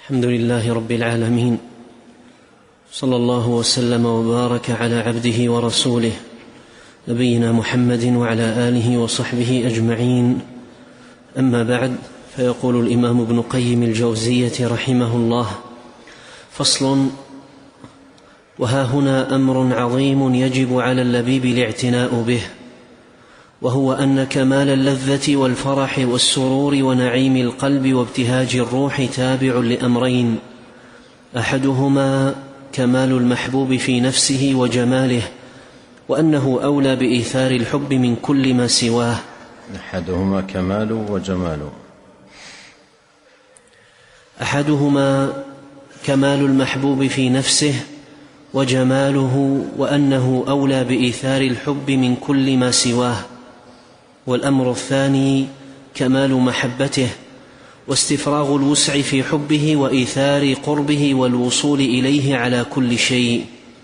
الحمد لله رب العالمين، صلى الله وسلم وبارك على عبده ورسوله نبينا محمد وعلى آله وصحبه أجمعين. أما بعد، فيقول الإمام ابن قيم الجوزية رحمه الله: فصل: وها هنا أمر عظيم يجب على اللبيب الاعتناء به، وهو أن كمال اللذة والفرح والسرور ونعيم القلب وابتهاج الروح تابع لأمرين: أحدهما كمال المحبوب في نفسه وجماله، وأنه أولى بإيثار الحب من كل ما سواه. أحدهما كمال وجماله. أحدهما كمال المحبوب في نفسه وجماله، وأنه أولى بإيثار الحب من كل ما سواه. والأمر الثاني كمال محبته واستفراغ الوسع في حبه وإيثار قربه والوصول إليه على كل شيء.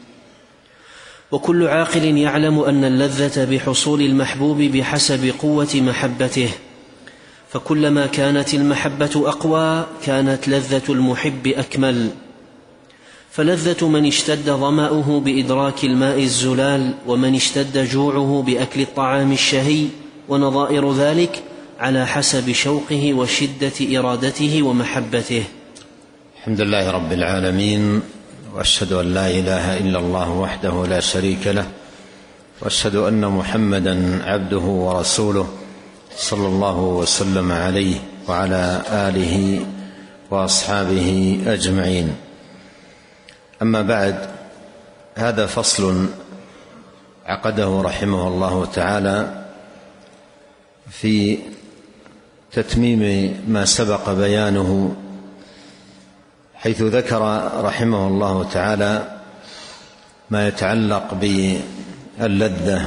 وكل عاقل يعلم أن اللذة بحصول المحبوب بحسب قوة محبته، فكلما كانت المحبة أقوى كانت لذة المحب أكمل. فلذة من اشتد ظمأه بإدراك الماء الزلال، ومن اشتد جوعه بأكل الطعام الشهي ونظائر ذلك، على حسب شوقه وشدة إرادته ومحبته. الحمد لله رب العالمين، وأشهد أن لا إله إلا الله وحده لا شريك له، وأشهد أن محمدا عبده ورسوله، صلى الله وسلم عليه وعلى آله وأصحابه أجمعين. أما بعد، هذا فصل عقده رحمه الله تعالى في تتميم ما سبق بيانه، حيث ذكر رحمه الله تعالى ما يتعلق باللذة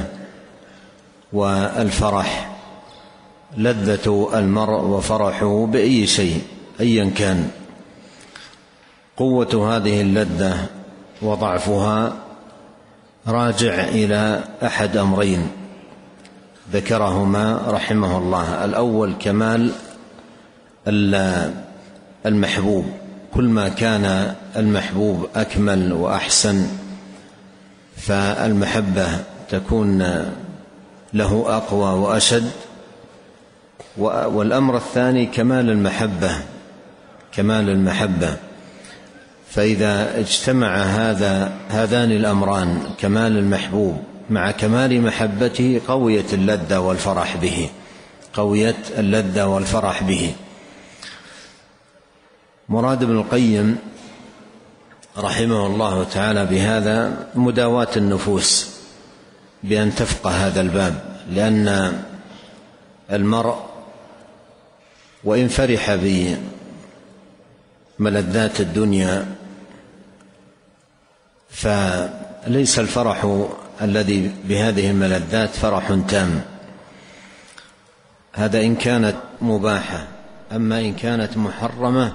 والفرح. لذة المرء وفرحه بأي شيء أيا كان، قوة هذه اللذة وضعفها راجع إلى أحد أمرين ذكرهما رحمه الله. الأول كمال المحبوب، كل ما كان المحبوب أكمل وأحسن فالمحبة تكون له أقوى وأشد. والأمر الثاني كمال المحبة، فإذا اجتمع هذان الأمران، كمال المحبوب مع كمال محبته، قويت اللذة والفرح به. مراد ابن القيم رحمه الله تعالى بهذا مداواة النفوس بأن تفقه هذا الباب، لأن المرء وإن فرح بملذات الدنيا فليس الفرح الذي بهذه الملذات فرح تام، هذا إن كانت مباحة. أما إن كانت محرمة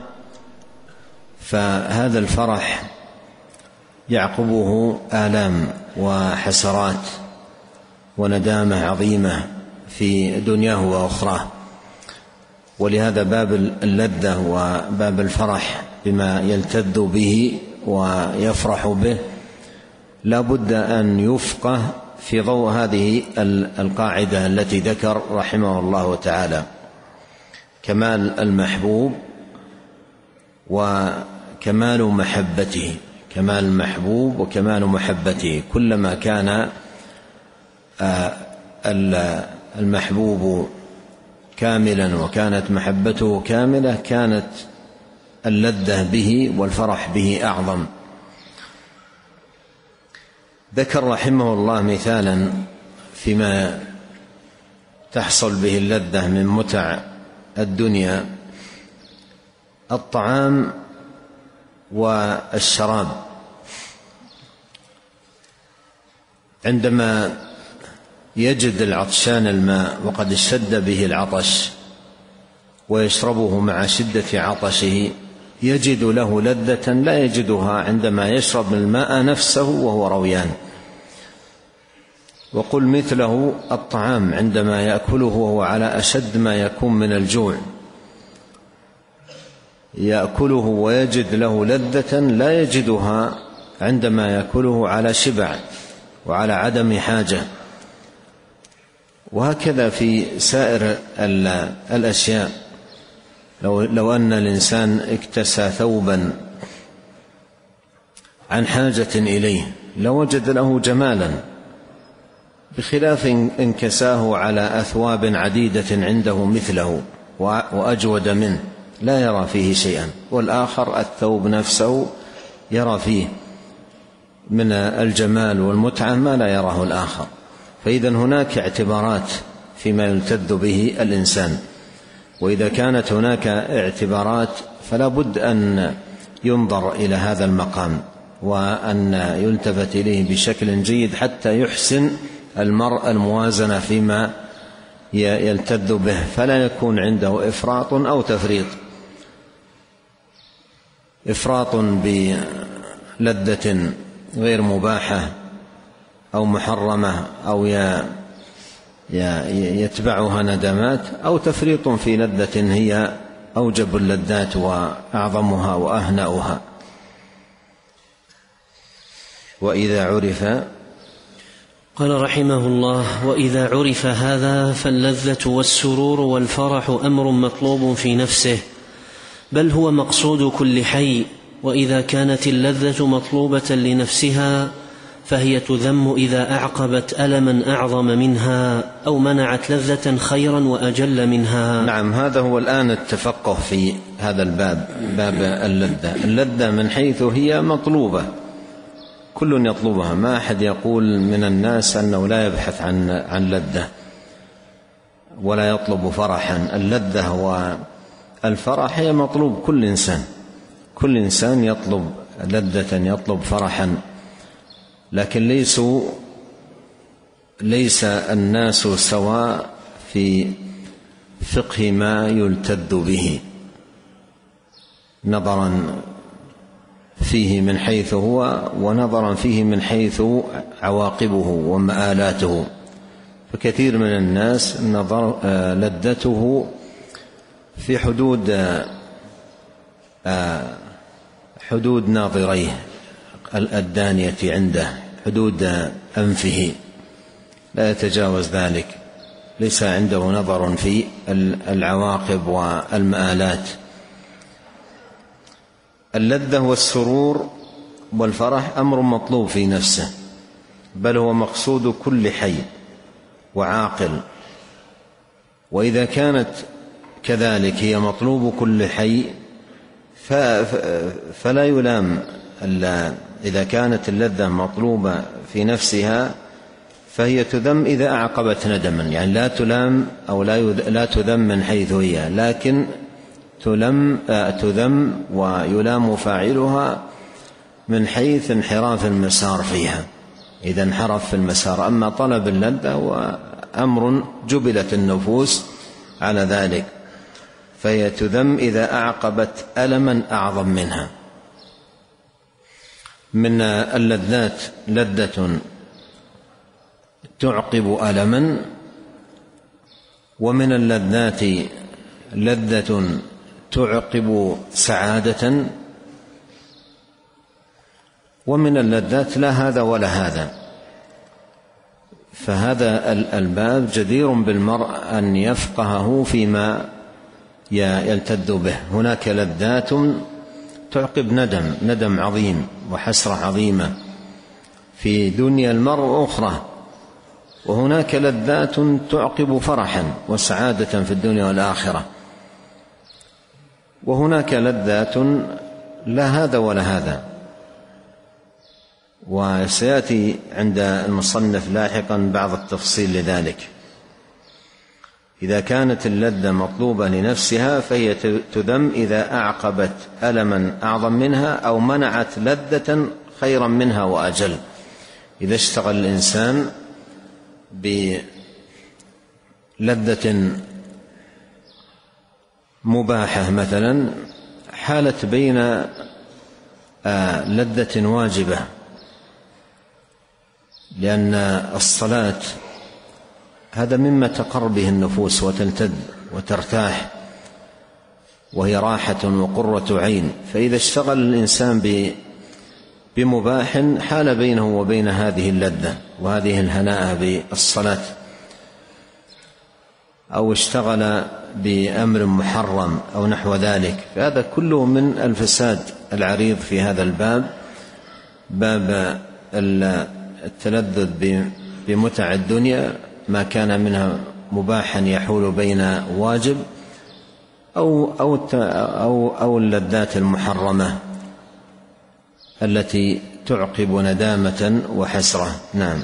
فهذا الفرح يعقبه آلام وحسرات وندامة عظيمة في دنياه وأخراه. ولهذا باب اللذة وباب الفرح بما يلتذ به ويفرح به لا بد أن يفقه في ضوء هذه القاعدة التي ذكر رحمه الله تعالى: كمال المحبوب وكمال محبته. كمال المحبوب وكمال محبته، كلما كان المحبوب كاملا وكانت محبته كاملة كانت اللذة به والفرح به أعظم. ذكر رحمه الله مثالا فيما تحصل به اللذة من متع الدنيا: الطعام والشراب. عندما يجد العطشان الماء وقد اشتد به العطش ويشربه مع شدة عطشه، يجد له لذة لا يجدها عندما يشرب الماء نفسه وهو رويان. وقل مثله الطعام عندما يأكله وهو على أشد ما يكون من الجوع، يأكله ويجد له لذة لا يجدها عندما يأكله على شبع وعلى عدم حاجة. وهكذا في سائر الأشياء. لو أن الإنسان اكتسى ثوبا عن حاجة إليه لوجد له جمالا، بخلاف إن كساه على أثواب عديدة عنده مثله وأجود منه لا يرى فيه شيئا، والآخر الثوب نفسه يرى فيه من الجمال والمتعة ما لا يراه الآخر. فإذا هناك اعتبارات فيما يلتذ به الإنسان، وإذا كانت هناك اعتبارات فلا بد أن ينظر إلى هذا المقام وأن يلتفت إليه بشكل جيد حتى يحسن المرء الموازنة فيما يلتذ به، فلا يكون عنده إفراط أو تفريط. إفراط بلذة غير مباحة أو محرمة أو يتبعها ندمات، أو تفريط في لذة هي أوجب اللذات وأعظمها وأهنأها. وإذا عرف، قال رحمه الله: وإذا عرف هذا فاللذة والسرور والفرح أمر مطلوب في نفسه، بل هو مقصود كل حي. وإذا كانت اللذة مطلوبة لنفسها فهي تذم إذا أعقبت ألما أعظم منها أو منعت لذة خيرا وأجل منها. نعم، هذا هو الآن التفقه في هذا الباب، باب اللذة من حيث هي مطلوبة، كل يطلبها، ما أحد يقول من الناس أنه لا يبحث عن لذة ولا يطلب فرحا. اللذة والفرح هي مطلوب كل إنسان يطلب لذة، يطلب فرحا، لكن ليس الناس سواء في فقه ما يلتذ به، نظرا فيه من حيث هو ونظرا فيه من حيث عواقبه ومآلاته. فكثير من الناس لذته في حدود ناظريه الدانية عنده، حدود أنفه، لا يتجاوز ذلك، ليس عنده نظر في العواقب والمآلات. اللذة والسرور والفرح أمر مطلوب في نفسه، بل هو مقصود كل حي وعاقل. وإذا كانت كذلك هي مطلوب كل حي فلا يلام. إذا كانت اللذة مطلوبة في نفسها فهي تذم إذا أعقبت ندما، يعني لا تلام أو لا تذم من حيث هي، لكن تذم ويلام فاعلها من حيث انحراف المسار فيها، إذا انحرف في المسار. أما طلب اللذة هو أمر جبلت النفوس على ذلك، فهي تذم إذا أعقبت ألما أعظم منها. من اللذات لذة تعقب ألما، ومن اللذات لذة تعقب سعادة، ومن اللذات لا هذا ولا هذا. فهذا الباب جدير بالمرء أن يفقهه فيما يلتذ به. هناك لذات تعقب ندم عظيم وحسرة عظيمة في دنيا المرء أخرى، وهناك لذات تعقب فرحا وسعادة في الدنيا والآخرة، وهناك لذات لا هذا ولا هذا. وسيأتي عند المصنف لاحقا بعض التفصيل لذلك. إذا كانت اللذة مطلوبة لنفسها فهي تذم إذا أعقبت ألما أعظم منها أو منعت لذة خيرا منها وأجل. إذا اشتغل الإنسان بلذة مباحة مثلا، حالت بين لذة واجبة، لأن الصلاة هذا مما تقر به النفوس وتلتذ وترتاح، وهي راحة وقرة عين. فإذا اشتغل الإنسان بمباح حال بينه وبين هذه اللذة وهذه الهناء بالصلاة، أو اشتغل بأمر محرم أو نحو ذلك، فهذا كله من الفساد العريض في هذا الباب، باب التلذذ بمتع الدنيا، ما كان منها مباحا يحول بين واجب أو اللذات المحرمة التي تعقب ندامة وحسرة. نعم.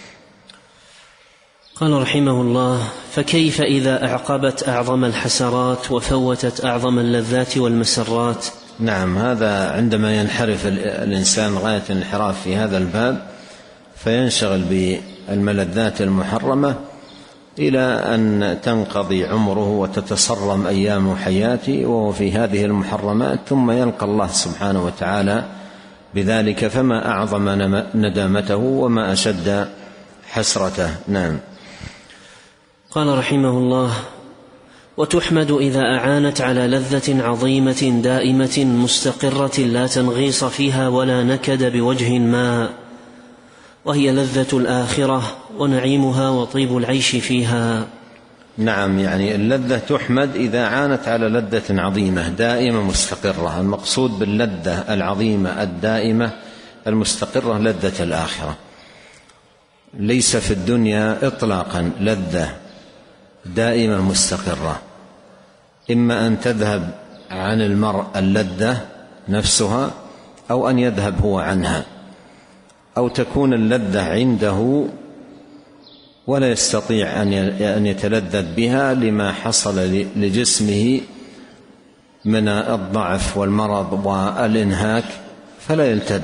قال رحمه الله: فكيف إذا أعقبت أعظم الحسرات وفوتت أعظم اللذات والمسرات؟ نعم، هذا عندما ينحرف الإنسان غاية الانحراف في هذا الباب فينشغل بالملذات المحرمة إلى أن تنقضي عمره وتتصرم أيام حياته وهو في هذه المحرمات، ثم يلقى الله سبحانه وتعالى بذلك، فما أعظم ندامته وما أشد حسرته. نعم. قال رحمه الله: وتحمد إذا أعانت على لذة عظيمة دائمة مستقرة لا تنغيص فيها ولا نكد بوجه ما، وهي لذة الآخرة ونعيمها وطيب العيش فيها. نعم، يعني اللذة تحمد إذا عانت على لذة عظيمة دائمة مستقرة. المقصود باللذة العظيمة الدائمة المستقرة لذة الآخرة. ليس في الدنيا إطلاقا لذة دائمة مستقرة، إما أن تذهب عن المرء اللذة نفسها أو أن يذهب هو عنها، أو تكون اللذة عنده ولا يستطيع أن يتلذذ بها لما حصل لجسمه من الضعف والمرض والإنهاك فلا يلتذ،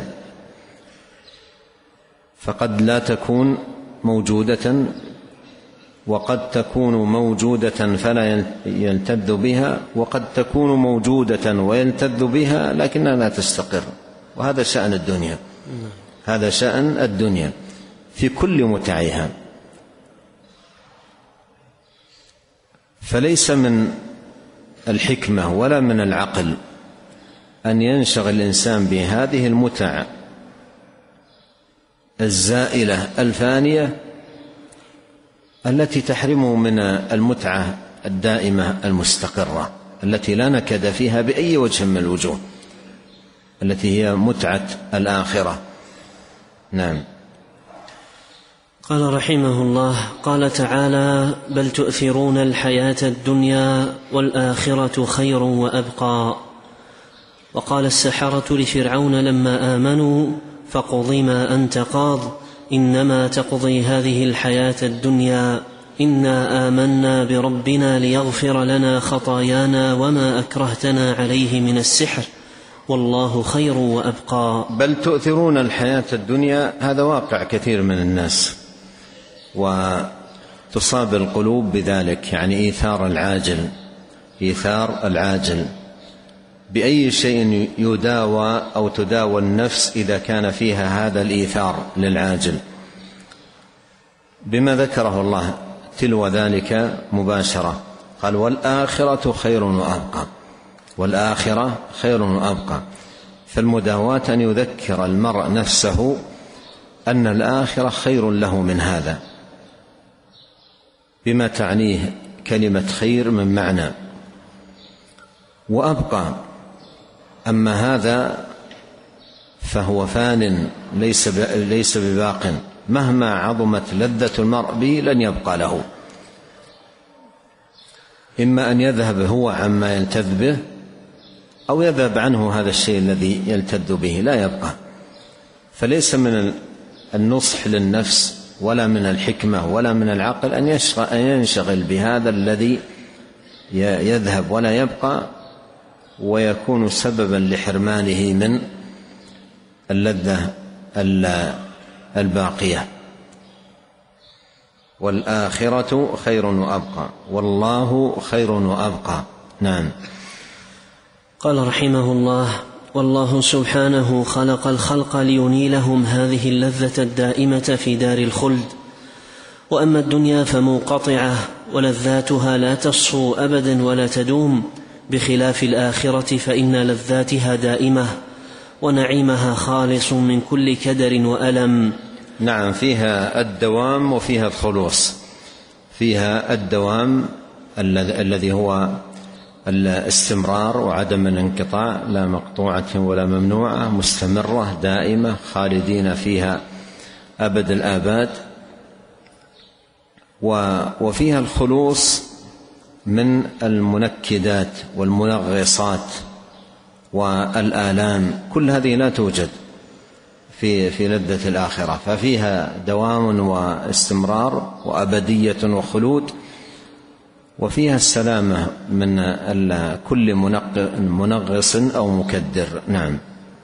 فقد لا تكون موجودة، وقد تكون موجودة فلا يلتذ بها، وقد تكون موجودة ويلتذ بها لكنها لا تستقر. وهذا شأن الدنيا، هذا شأن الدنيا في كل متعها. فليس من الحكمة ولا من العقل أن ينشغل الإنسان بهذه المتع الزائلة الفانية التي تحرمه من المتعة الدائمة المستقرة التي لا نكد فيها بأي وجه من الوجوه، التي هي متعة الآخرة. نعم. قال رحمه الله: قال تعالى: بل تؤثرون الحياة الدنيا والآخرة خير وأبقى. وقال السحرة لفرعون لما آمنوا: فاقض ما أنت قاض إنما تقضي هذه الحياة الدنيا إنا آمنا بربنا ليغفر لنا خطايانا وما أكرهتنا عليه من السحر والله خير وأبقى. بل تؤثرون الحياة الدنيا، هذا واقع كثير من الناس، وتصاب القلوب بذلك، يعني إيثار العاجل، إيثار العاجل بأي شيء يداوى أو تداوى النفس إذا كان فيها هذا الإيثار للعاجل، بما ذكره الله تلو ذلك مباشرة. قال: والآخرة خير وأبقى، والآخرة خير وأبقى. فالمداواة أن يذكر المرء نفسه أن الآخرة خير له من هذا، بما تعنيه كلمة خير من معنى، وأبقى. أما هذا فهو فان ليس بباق، مهما عظمت لذة المرء به لن يبقى له، إما أن يذهب هو عما يلتذ به أو يذهب عنه هذا الشيء الذي يلتذ به، لا يبقى. فليس من النصح للنفس ولا من الحكمة ولا من العقل أن ينشغل بهذا الذي يذهب ولا يبقى ويكون سببا لحرمانه من اللذة الباقية. والآخرة خير وأبقى والله خير وأبقى. نعم. قال رحمه الله: والله سبحانه خلق الخلق لينيلهم هذه اللذة الدائمة في دار الخلد، وأما الدنيا فمنقطعة ولذاتها لا تصفو أبدا ولا تدوم، بخلاف الآخرة فإن لذاتها دائمة ونعيمها خالص من كل كدر وألم. نعم، فيها الدوام وفيها الخلوص. فيها الدوام الذي هو الاستمرار وعدم الانقطاع، لا مقطوعة ولا ممنوعة، مستمرة دائمة خالدين فيها أبد الآباد. وفيها الخلوص من المنكدات والمنغصات والآلام، كل هذه لا توجد في لذة الآخرة، ففيها دوام واستمرار وأبدية وخلود، وفيها السلامة من كل منغص أو مكدر. نعم.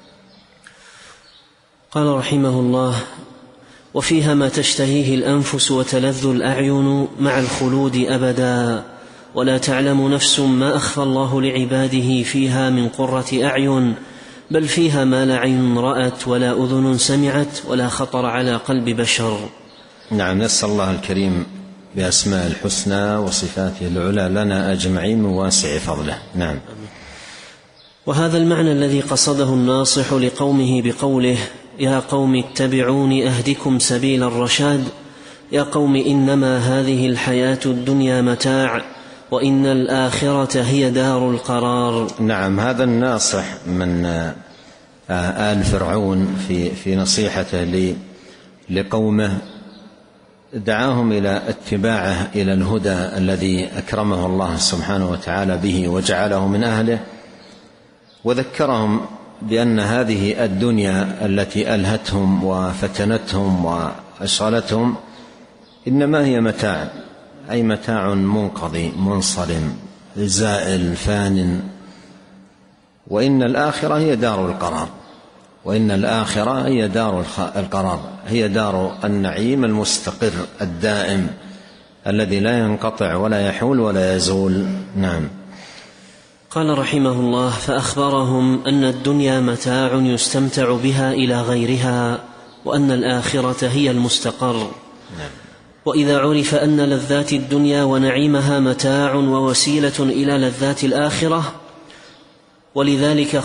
قال رحمه الله: وفيها ما تشتهيه الأنفس وتلذ الأعين مع الخلود أبدا، ولا تعلم نفس ما أخفى الله لعباده فيها من قرة أعين، بل فيها ما لا عين رأت ولا أذن سمعت ولا خطر على قلب بشر. نعم، نسأل الله الكريم بأسماء الحسنى وصفاته العلى لنا أجمعين من واسع فضله. نعم. وهذا المعنى الذي قصده الناصح لقومه بقوله: يا قوم اتبعون أهدكم سبيل الرشاد، يا قوم إنما هذه الحياة الدنيا متاع وإن الآخرة هي دار القرار. نعم، هذا الناصح من آل فرعون في نصيحته لقومه دعاهم إلى اتباعه إلى الهدى الذي أكرمه الله سبحانه وتعالى به وجعله من أهله، وذكرهم بأن هذه الدنيا التي ألهتهم وفتنتهم وأشغلتهم إنما هي متاع، أي متاع منقضي منصرم زائل فان، وإن الآخرة هي دار القرار، وإن الآخرة هي دار القرار، هي دار النعيم المستقر الدائم الذي لا ينقطع ولا يحول ولا يزول. نعم. قال رحمه الله: فأخبرهم أن الدنيا متاع يستمتع بها إلى غيرها، وأن الآخرة هي المستقر. نعم. وإذا عرف أن لذات الدنيا ونعيمها متاع ووسيلة إلى لذات الآخرة، ولذلك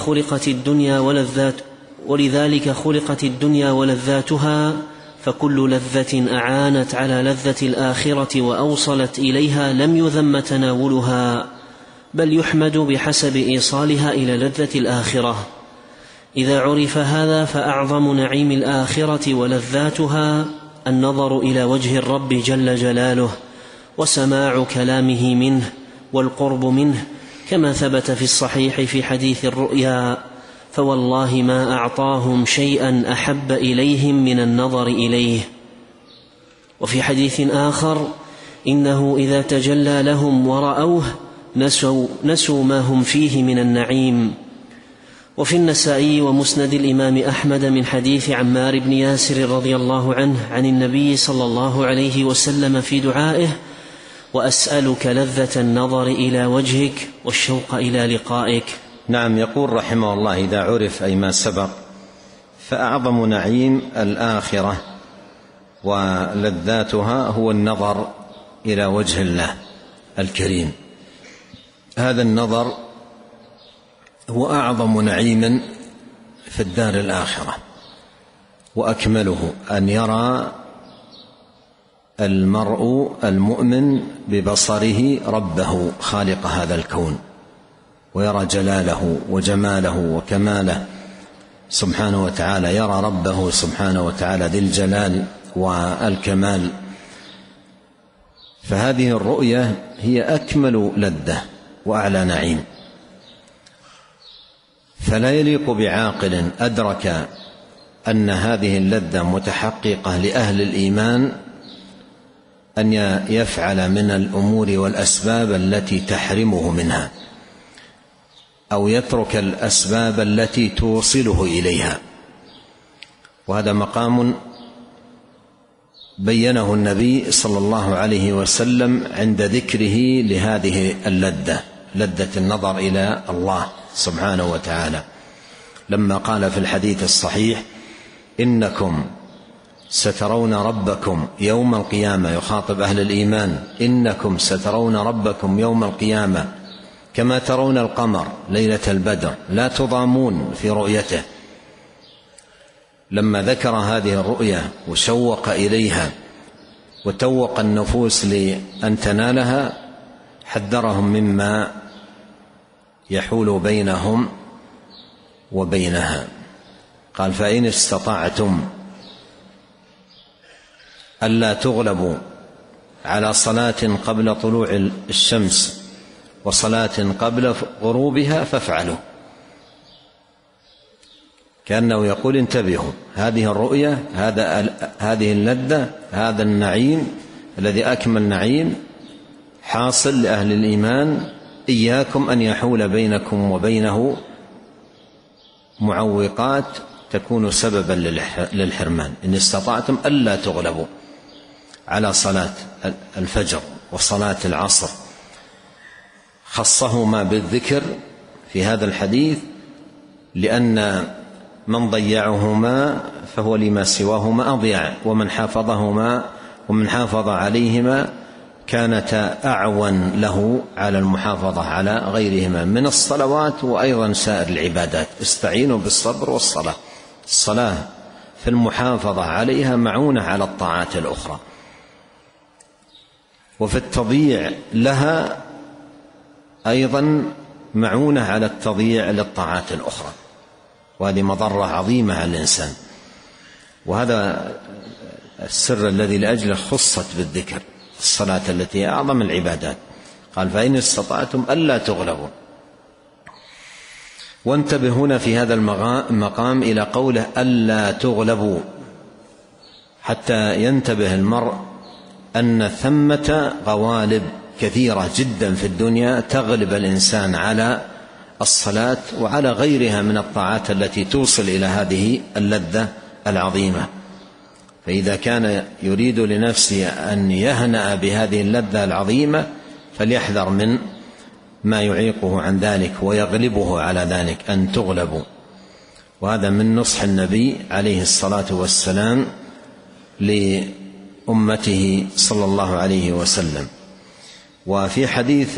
خلقت الدنيا ولذاتها، فكل لذة أعانت على لذة الآخرة وأوصلت إليها لم يذم تناولها، بل يحمد بحسب إيصالها إلى لذة الآخرة. إذا عرف هذا فأعظم نعيم الآخرة ولذاتها النظر إلى وجه الرب جل جلاله، وسماع كلامه منه، والقرب منه، كما ثبت في الصحيح في حديث الرؤيا: فوالله ما أعطاهم شيئا أحب إليهم من النظر إليه. وفي حديث آخر: إنه إذا تجلى لهم ورأوه نسوا ما هم فيه من النعيم. وفي النسائي ومسند الإمام أحمد من حديث عمار بن ياسر رضي الله عنه عن النبي صلى الله عليه وسلم في دعائه: وأسألك لذة النظر إلى وجهك والشوق إلى لقائك. نعم. يقول رحمه الله: إذا عرف أي ما سبق فأعظم نعيم الآخرة ولذاتها هو النظر إلى وجه الله الكريم. هذا النظر هو أعظم نعيم في الدار الآخرة وأكمله، أن يرى المرء المؤمن ببصره ربه خالق هذا الكون، ويرى جلاله وجماله وكماله سبحانه وتعالى، يرى ربه سبحانه وتعالى ذي الجلال والكمال. فهذه الرؤية هي أكمل لذة وأعلى نعيم، فلا يليق بعاقل أدرك أن هذه اللذة متحققة لأهل الإيمان أن يفعل من الأمور والأسباب التي تحرمه منها، أو يترك الأسباب التي توصله إليها. وهذا مقام بينه النبي صلى الله عليه وسلم عند ذكره لهذه اللذة، لذة النظر إلى الله سبحانه وتعالى، لما قال في الحديث الصحيح: إنكم سترون ربكم يوم القيامة، يخاطب أهل الإيمان: إنكم سترون ربكم يوم القيامة كما ترون القمر ليلة البدر لا تضامون في رؤيته. لما ذكر هذه الرؤيا وشوق إليها وتوق النفوس لأن تنالها حذرهم مما يحول بينهم وبينها. قال: فإن استطعتم ألا تغلبوا على صلاة قبل طلوع الشمس وصلاة قبل غروبها فافعلوا. كأنه يقول: انتبهوا، هذه الرؤية، هذه اللذة، هذا النعيم الذي أكمل نعيم حاصل لأهل الإيمان، إياكم أن يحول بينكم وبينه معوقات تكون سببا للحرمان. إن استطعتم ألا تغلبوا على صلاة الفجر وصلاة العصر، خصهما بالذكر في هذا الحديث لأن من ضيعهما فهو لما سواهما أضيع، ومن حافظ عليهما كانتا أعون له على المحافظة على غيرهما من الصلوات وأيضا سائر العبادات. استعينوا بالصبر والصلاة. الصلاة في المحافظة عليها معونة على الطاعات الأخرى، وفي التضييع لها أيضا معونة على التضييع للطاعات الأخرى، وهذه مضرة عظيمة على الإنسان. وهذا السر الذي لأجله خصت بالذكر الصلاة التي هي أعظم العبادات. قال: فإن استطعتم ألا تغلبوا. وانتبه هنا في هذا المقام إلى قوله ألا تغلبوا، حتى ينتبه المرء أن ثمة غوالب كثيرة جدا في الدنيا تغلب الإنسان على الصلاة وعلى غيرها من الطاعات التي توصل إلى هذه اللذة العظيمة. فإذا كان يريد لنفسه أن يهنأ بهذه اللذة العظيمة فليحذر من ما يعيقه عن ذلك ويغلبه على ذلك، أن تغلبوا. وهذا من نصح النبي عليه الصلاة والسلام لأمته صلى الله عليه وسلم. وفي حديث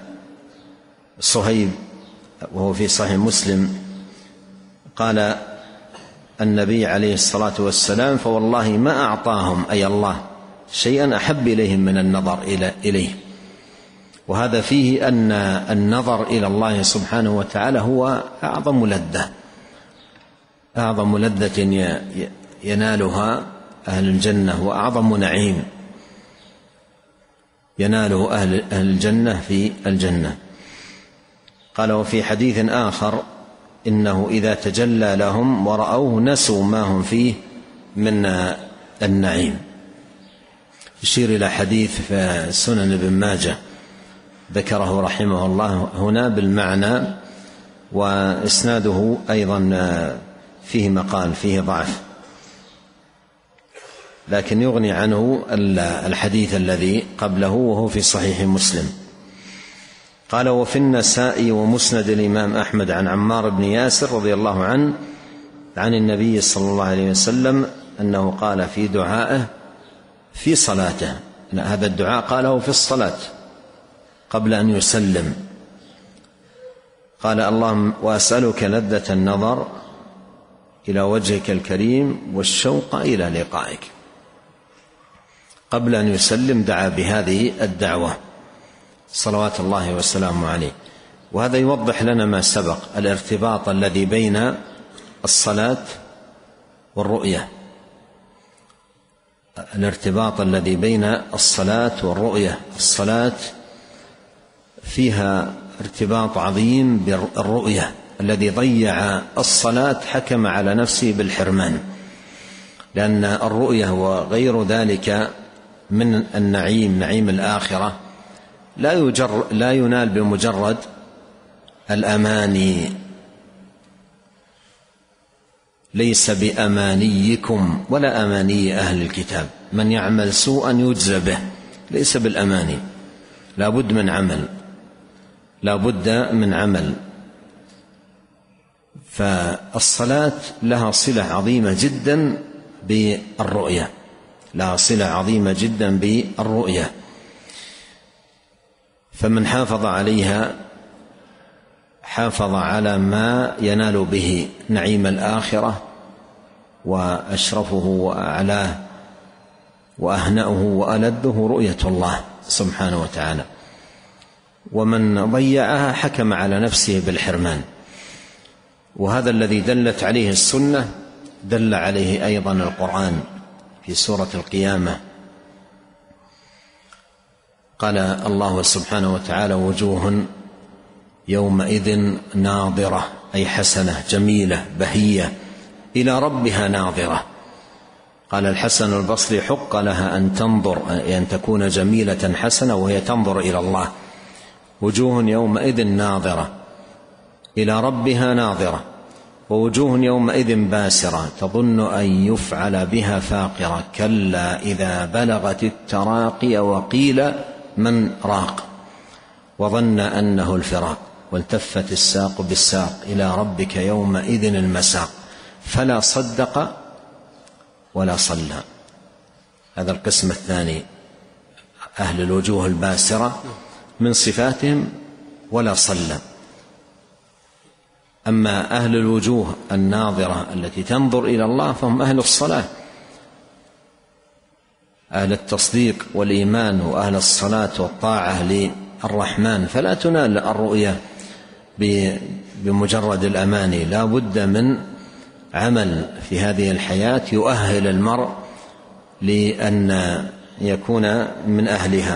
صهيب وهو في صحيح مسلم قال النبي عليه الصلاة والسلام: فوالله ما أعطاهم أي الله شيئا أحب إليهم من النظر إليه. وهذا فيه أن النظر إلى الله سبحانه وتعالى هو أعظم لذة ينالها أهل الجنة، وأعظم نعيم يناله أهل الجنة في الجنة. قال: وفي حديث آخر: إنه إذا تجلى لهم ورأوه نسوا ما هم فيه من النعيم. يشير إلى حديث في سنن ابن ماجه ذكره رحمه الله هنا بالمعنى، وإسناده أيضا فيه مقال، فيه ضعف، لكن يغني عنه الحديث الذي قبله وهو في صحيح مسلم. قال: وفي النسائي ومسند الإمام أحمد عن عمار بن ياسر رضي الله عنه عن النبي صلى الله عليه وسلم أنه قال في دعائه في صلاته، هذا الدعاء قاله في الصلاة قبل أن يسلم، قال: اللهم وأسألك لذة النظر إلى وجهك الكريم والشوق إلى لقائك. قبل أن يسلم دعا بهذه الدعوة صلوات الله وسلامه عليه. وهذا يوضح لنا ما سبق، الارتباط الذي بين الصلاة والرؤية، الارتباط الذي بين الصلاة والرؤية. الصلاة فيها ارتباط عظيم بالرؤية، الذي ضيع الصلاة حكم على نفسه بالحرمان، لأن الرؤية وغير ذلك من النعيم، نعيم الآخرة، لا ينال بمجرد الأماني، ليس بأمانيكم ولا أماني أهل الكتاب، من يعمل سوءا يجزى به، ليس بالأماني، لا بد من عمل. فالصلاة لها صلة عظيمة جدا بالرؤية، لها صلة عظيمة جدا بالرؤية، فمن حافظ عليها حافظ على ما ينال به نعيم الآخرة وأشرفه وأعلاه وأهنأه وألذه رؤية الله سبحانه وتعالى، ومن ضيعها حكم على نفسه بالحرمان. وهذا الذي دلت عليه السنة دل عليه أيضا القرآن في سورة القيامة. قال الله سبحانه وتعالى: وجوه يومئذ ناظرة، أي حسنة جميلة بهية إلى ربها ناظرة. قال الحسن البصري: حق لها أن تنظر، أن تكون جميلة حسنة وهي تنظر إلى الله. وجوه يومئذ ناظرة إلى ربها ناظرة، ووجوه يومئذ باسرة تظن أن يفعل بها فاقرة، كلا إذا بلغت التراقي وقيل من راق، وظن أنه الفراق، والتفت الساق بالساق، إلى ربك يومئذ المساق، فلا صدق ولا صلى. هذا القسم الثاني، أهل الوجوه الباسرة من صفاتهم ولا صلى. أما أهل الوجوه الناظرة التي تنظر إلى الله فهم أهل الصلاة، أهل التصديق والإيمان وأهل الصلاة والطاعة للرحمن. فلا تنال الرؤية بمجرد الأماني، لا بد من عمل في هذه الحياة يؤهل المرء لأن يكون من أهلها.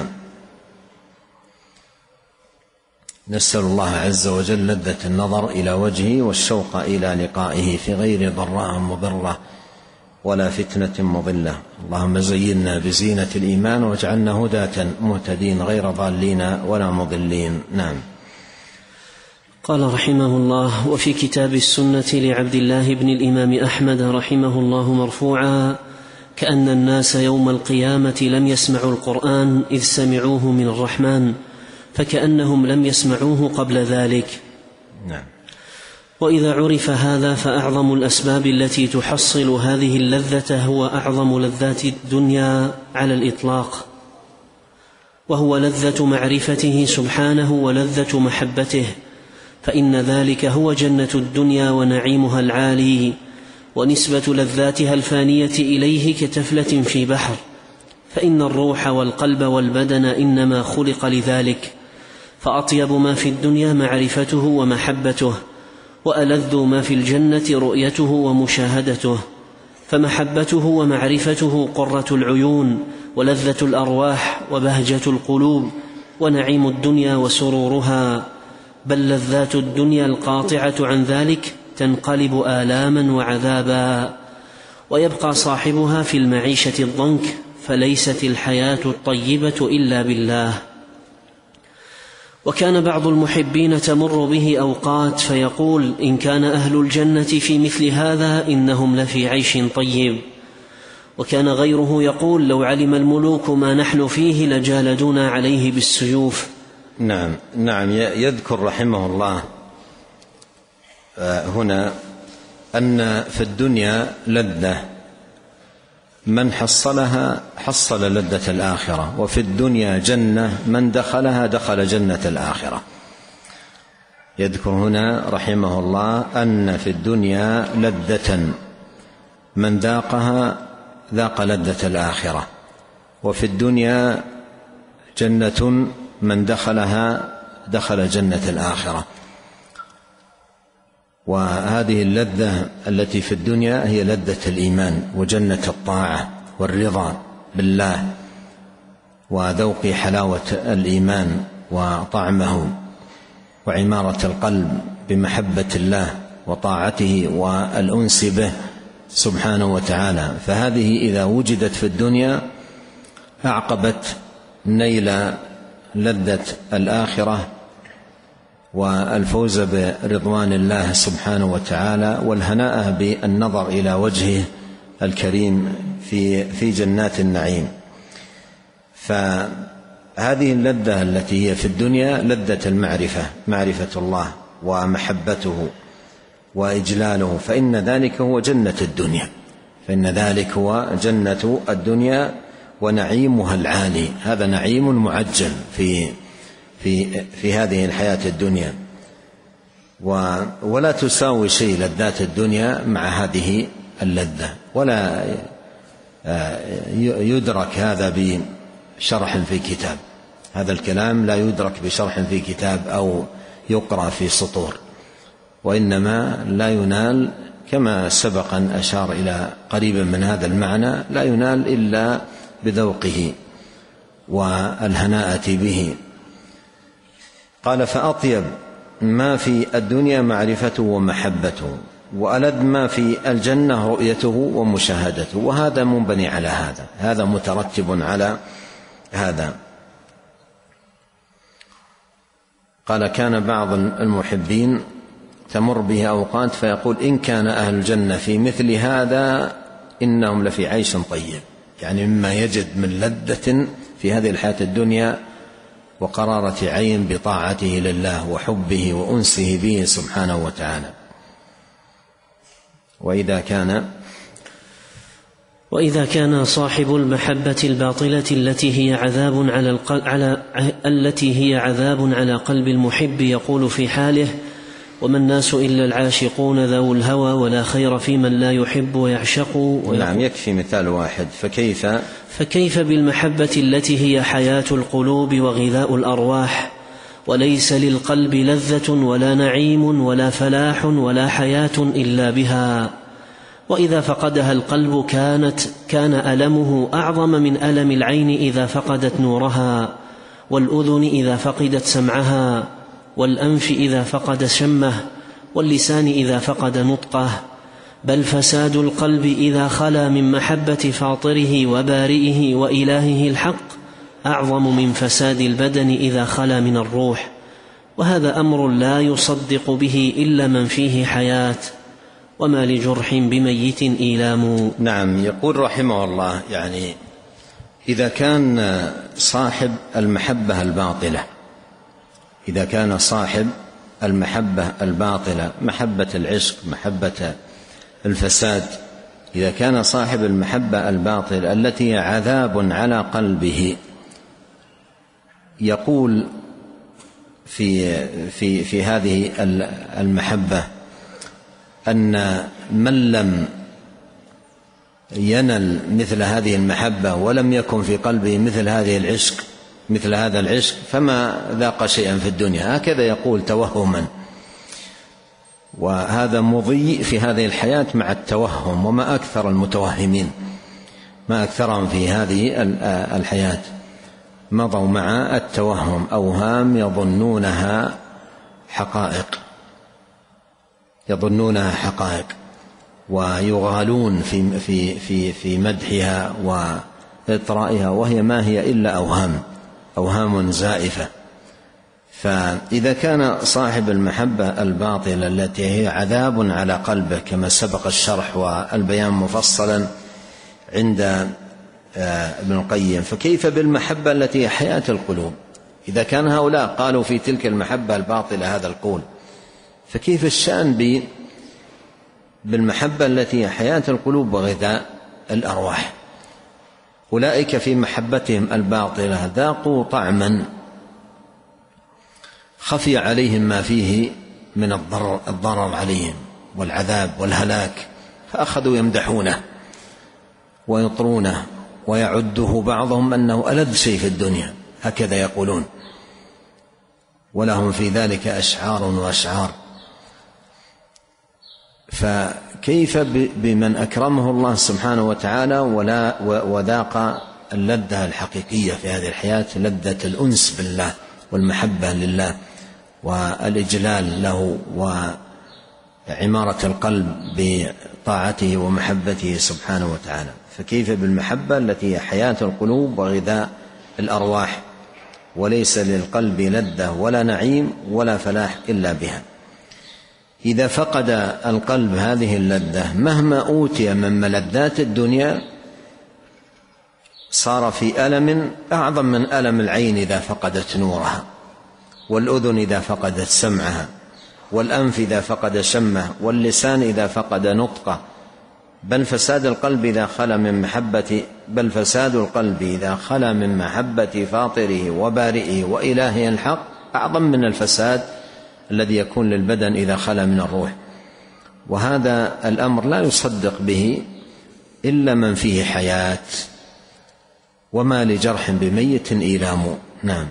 نسأل الله عز وجل لذة النظر إلى وجهه والشوق إلى لقائه في غير ضراء مضرة ولا فتنة مضلة. اللهم زينا بزينة الإيمان واجعلنا هداة مهتدين غير ضالين ولا مضلين. نعم. قال رحمه الله: وفي كتاب السنة لعبد الله بن الإمام أحمد رحمه الله مرفوعا: كأن الناس يوم القيامة لم يسمعوا القرآن إذ سمعوه من الرحمن، فكأنهم لم يسمعوه قبل ذلك. نعم. وإذا عرف هذا فأعظم الأسباب التي تحصل هذه اللذة هو أعظم لذات الدنيا على الإطلاق، وهو لذة معرفته سبحانه ولذة محبته، فإن ذلك هو جنة الدنيا ونعيمها العالي، ونسبة لذاتها الفانية إليه كتفلة في بحر، فإن الروح والقلب والبدن إنما خلق لذلك. فأطيب ما في الدنيا معرفته ومحبته، وألذ ما في الجنة رؤيته ومشاهدته. فمحبته ومعرفته قرة العيون ولذة الأرواح وبهجة القلوب ونعيم الدنيا وسرورها، بل لذات الدنيا القاطعة عن ذلك تنقلب آلاما وعذابا، ويبقى صاحبها في المعيشة الضنك، فليست الحياة الطيبة إلا بالله. وكان بعض المحبين تمر به أوقات فيقول: إن كان أهل الجنة في مثل هذا إنهم لفي عيش طيب. وكان غيره يقول: لو علم الملوك ما نحن فيه لجالدونا عليه بالسيوف. نعم. يذكر رحمه الله هنا أن في الدنيا لذة من حصلها حصل لذة الآخرة، وفي الدنيا جنة من دخلها دخل جنة الآخرة. يذكر هنا رحمه الله أن في الدنيا لذة من ذاقها ذاق لذة الآخرة، وفي الدنيا جنة من دخلها دخل جنة الآخرة. وهذه اللذة التي في الدنيا هي لذة الإيمان وجنة الطاعة والرضا بالله وذوق حلاوة الإيمان وطعمه، وعمارة القلب بمحبة الله وطاعته والأنس به سبحانه وتعالى. فهذه إذا وجدت في الدنيا أعقبت نيل لذة الآخرة والفوز برضوان الله سبحانه وتعالى والهناء بالنظر إلى وجهه الكريم في جنات النعيم. فهذه اللذة التي هي في الدنيا لذة المعرفة، معرفة الله ومحبته وإجلاله، فإن ذلك هو جنة الدنيا، فإن ذلك هو جنة الدنيا ونعيمها العالي. هذا نعيم معجل في هذه الحياة الدنيا. ولا تساوي شيء لذات الدنيا مع هذه اللذة، ولا يدرك هذا بشرح في كتاب. هذا الكلام لا يدرك بشرح في كتاب أو يقرأ في سطور، وإنما لا ينال كما سبق أن أشار إلى قريب من هذا المعنى، لا ينال إلا بذوقه والهناءة به. قال: فأطيب ما في الدنيا معرفته ومحبته، وألذ ما في الجنة رؤيته ومشاهدته. وهذا منبني على هذا مترتب على هذا. قال: كان بعض المحبين تمر به أوقات فيقول: إن كان أهل الجنة في مثل هذا إنهم لفي عيش طيب، يعني مما يجد من لذة في هذه الحياة الدنيا وقرارة عين بطاعته لله وحبه وأنسه به سبحانه وتعالى. وإذا كان صاحب المحبة الباطلة التي هي عذاب على قلب المحب يقول في حاله: وما الناس إلا العاشقون ذو الهوى ولا خير في من لا يحب ويعشق. نعم، يكفي مثال واحد. فكيف بالمحبة التي هي حياة القلوب وغذاء الأرواح، وليس للقلب لذة ولا نعيم ولا فلاح ولا حياة إلا بها. وإذا فقدها القلب كان ألمه أعظم من ألم العين إذا فقدت نورها، والأذن إذا فقدت سمعها، والأنف إذا فقد شمه، واللسان إذا فقد نطقه. بل فساد القلب إذا خلا من محبة فاطره وبارئه وإلهه الحق أعظم من فساد البدن إذا خلا من الروح. وهذا أمر لا يصدق به إلا من فيه حياة، وما لجرح بميت إيلام. نعم، يقول رحمه الله: يعني إذا كان صاحب المحبة الباطلة، محبة العشق، محبة الفساد، إذا كان صاحب المحبة الباطلة التي هي عذاب على قلبه، يقول في هذه المحبة أن من لم ينل مثل هذه المحبة ولم يكن في قلبه مثل هذا العشق فما ذاق شيئا في الدنيا. هكذا يقول توهما، وهذا مضي في هذه الحياة مع التوهم. وما أكثر المتوهمين، ما أكثرهم في هذه الحياة مضوا مع التوهم، أوهام يظنونها حقائق، ويغالون في مدحها وإطرائها، وهي ما هي إلا أوهام زائفة. فإذا كان صاحب المحبة الباطلة التي هي عذاب على قلبه كما سبق الشرح والبيان مفصلا عند ابن القيم، فكيف بالمحبة التي هي حياة القلوب؟ إذا كان هؤلاء قالوا في تلك المحبة الباطلة هذا القول، فكيف الشأن بالمحبة التي هي حياة القلوب وغذاء الأرواح؟ أولئك في محبتهم الباطلة ذاقوا طعما خفي عليهم ما فيه من الضرر عليهم والعذاب والهلاك، فأخذوا يمدحونه ويطرونه ويعده بعضهم أنه ألذ شيء في الدنيا، هكذا يقولون، ولهم في ذلك أشعار وأشعار. فكيف بمن أكرمه الله سبحانه وتعالى وذاق اللذة الحقيقية في هذه الحياة، لذة الأنس بالله والمحبة لله والإجلال له وعمارة القلب بطاعته ومحبته سبحانه وتعالى. فكيف بالمحبة التي هي حياة القلوب وغذاء الأرواح، وليس للقلب لذة ولا نعيم ولا فلاح إلا بها. إذا فقد القلب هذه اللذة مهما أوتي من ملذات الدنيا صار في ألم أعظم من ألم العين إذا فقدت نورها، والأذن إذا فقدت سمعها، والأنف إذا فقد شمه، واللسان إذا فقد نطقه. بل فساد القلب إذا خلا من محبة فاطره وبارئه وإلهه الحق أعظم من الفساد الذي يكون للبدن إذا خلا من الروح، وهذا الأمر لا يصدق به إلا من فيه حياة، وما لجرح بميت إيلام. نعم.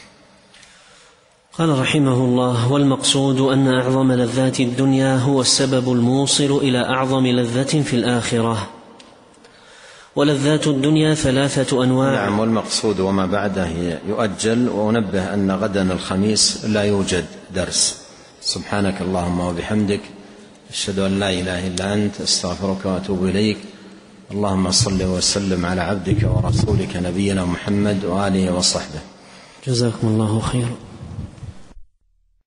قال رحمه الله: والمقصود أن أعظم لذات الدنيا هو السبب الموصل إلى أعظم لذة في الآخرة، ولذات الدنيا 3 أنواع. نعم. والمقصود وما بعده يؤجل. وأنبه أن غدا الخميس لا يوجد درس. سبحانك اللهم وبحمدك، أشهد أن لا إله إلا أنت، أستغفرك وأتوب إليك. اللهم صل وسلم على عبدك ورسولك نبينا محمد وآله وصحبه. جزاكم الله خيرا.